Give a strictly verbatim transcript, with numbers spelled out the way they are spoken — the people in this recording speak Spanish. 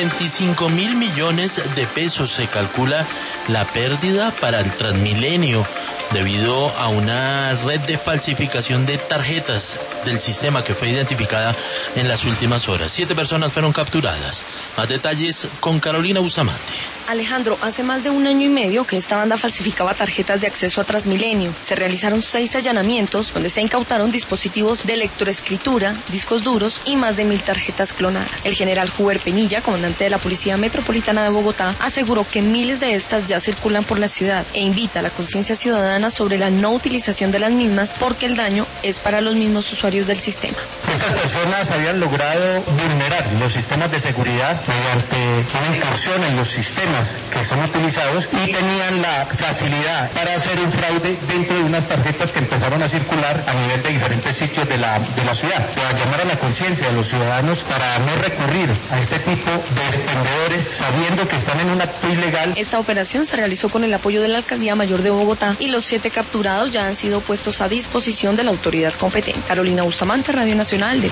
veinticinco mil millones de pesos se calcula la pérdida para el Transmilenio debido a una red de falsificación de tarjetas del sistema que fue identificada en las últimas horas. Siete personas fueron capturadas. Más detalles con Carolina Bustamante. Alejandro, hace más de un año y medio que esta banda falsificaba tarjetas de acceso a Transmilenio. Se realizaron seis allanamientos donde se incautaron dispositivos de lectoescritura, discos duros y más de mil tarjetas clonadas. El general Juber Penilla, comandante de la Policía Metropolitana de Bogotá, aseguró que miles de estas ya circulan por la ciudad e invita a la conciencia ciudadana sobre la no utilización de las mismas porque el daño es para los mismos usuarios del sistema. Estas personas habían logrado vulnerar los sistemas de seguridad mediante una incursión en los sistemas que son utilizados y tenían la facilidad para hacer un fraude dentro de unas tarjetas que empezaron a circular a nivel de diferentes sitios de la, de la ciudad. Para llamar a la conciencia de los ciudadanos para no recurrir a este tipo de expendedores sabiendo que están en un acto ilegal. Esta operación se realizó con el apoyo de la Alcaldía Mayor de Bogotá y los siete capturados ya han sido puestos a disposición de la autoridad competente. Carolina Bustamante, Radio Nacional de